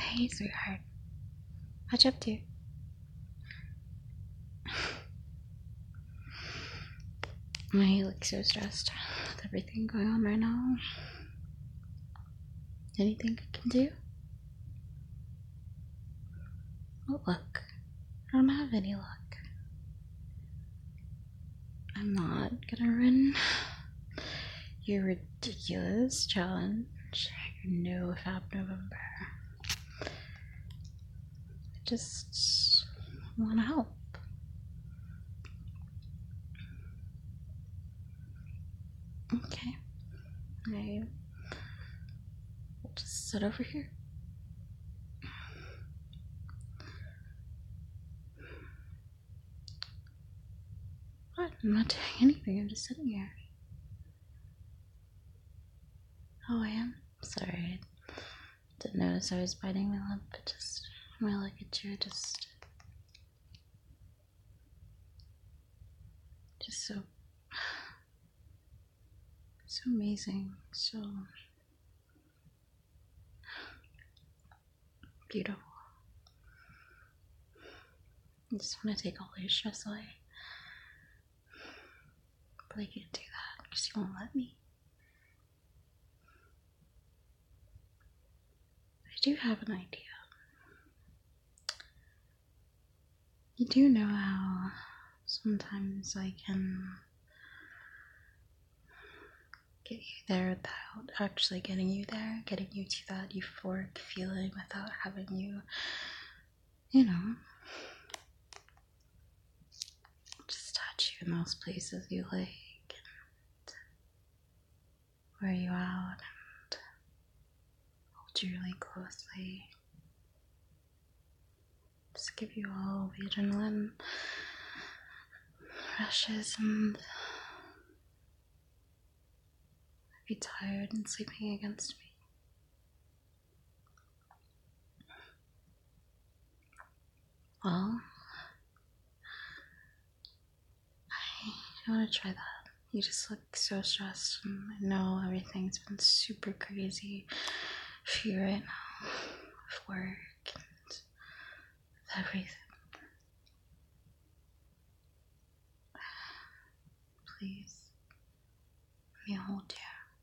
Hey, sweetheart. What you up to? I look so stressed with everything going on right now. Anything I can do? Oh, look. I don't have any luck. I'm not gonna run your ridiculous challenge. No Fab November. I just wanna help. Okay. I will just sit over here. What? I'm not doing anything. I'm just sitting here. Oh, I am? Sorry. I didn't notice I was biting my lip, but just when I look at you, just so amazing, so beautiful. I just want to take all your stress away, but I can't do that because you won't let me. I do have an idea. You do know how sometimes I can get you there without actually getting you there, getting you to that euphoric feeling without having you, just touch you in those places you like and wear you out and hold you really closely. Just give you all the adrenaline rushes and be tired and sleeping against me. Well, I want to try that. You just look so stressed, and I know everything's been super crazy for you right now, with work and with everything. Please, let me hold you.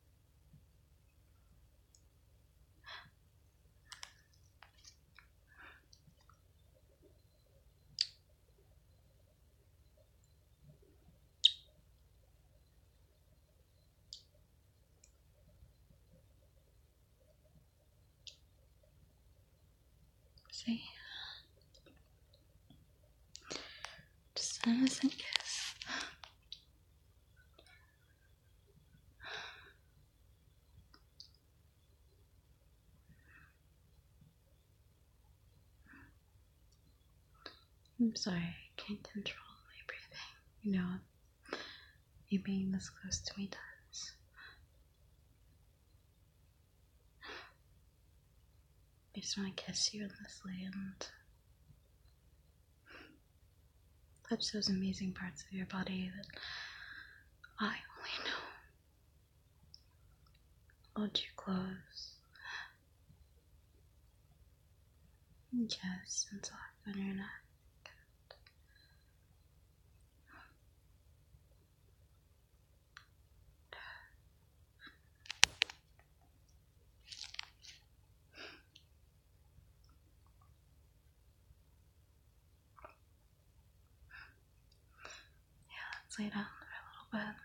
See? Just an innocent kiss. I'm sorry, I can't control my breathing. You know, you being this close to me does. I just want to kiss you endlessly and touch those amazing parts of your body that I only know. Hold you close. Yes, and soften your neck. Let's lay down for a little bit.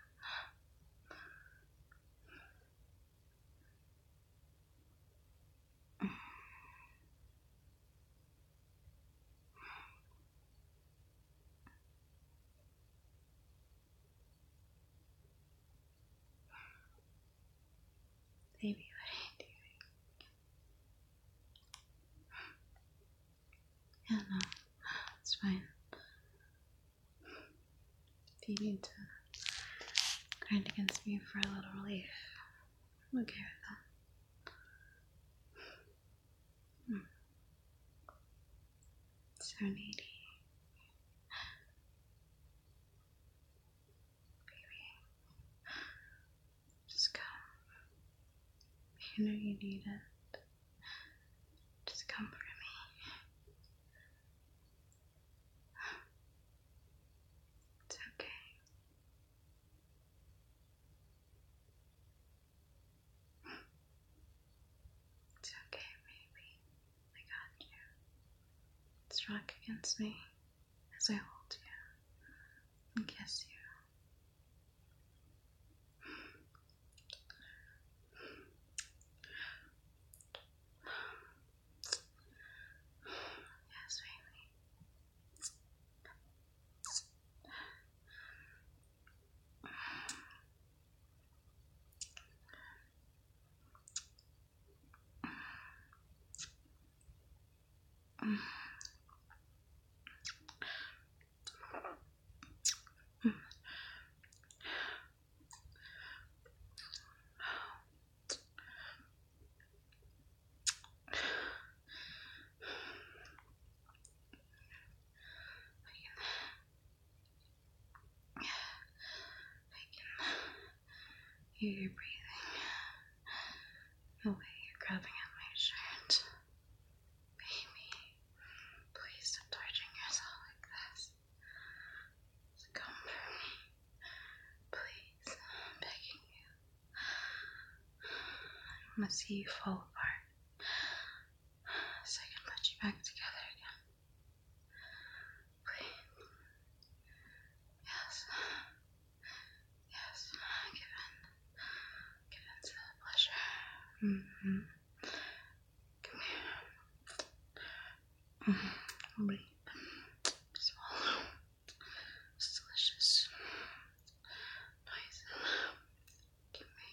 Baby, what are you doing? Yeah, no, it's fine. If you need to grind against me for a little relief, I'm okay with that. So needy. Baby, just come. You know you need it. Just come for just rock against me as I hold you and kiss you. Yes, baby. Hear your breathing, the way you're grabbing at my shirt. Baby, please stop torturing yourself like this. Just come for me. Please, I'm begging you. I want to see you fall apart so I can put you back together again. Please. Yes. Yes. Give in. Give in to the pleasure. Mm-hmm. Come here. Wait. Swallow. It's delicious. Please. Give me.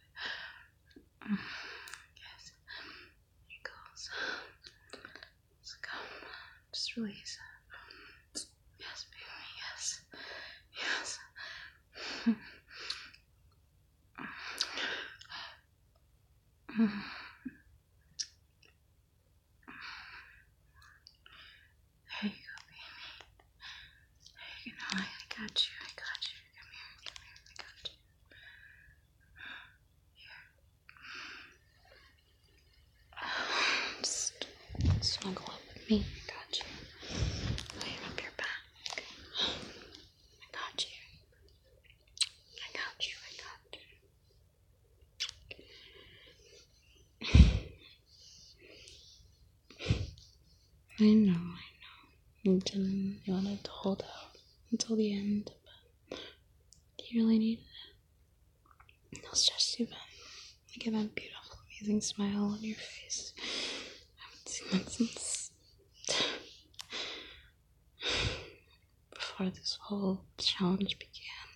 Yes. Here goes. Just come. Just release. Yes, baby. Yes. Yes. There you go, baby. There you go. I got you. I got you. Come here. Come here. I got you. Here. Just snuggle up with me. I got you. Lay up your back. I got you. I got you. I got you. I know. You wanted to hold out until the end, but you really needed it. No stress you, but look at that beautiful, amazing smile on your face. I haven't seen that since before this whole challenge began.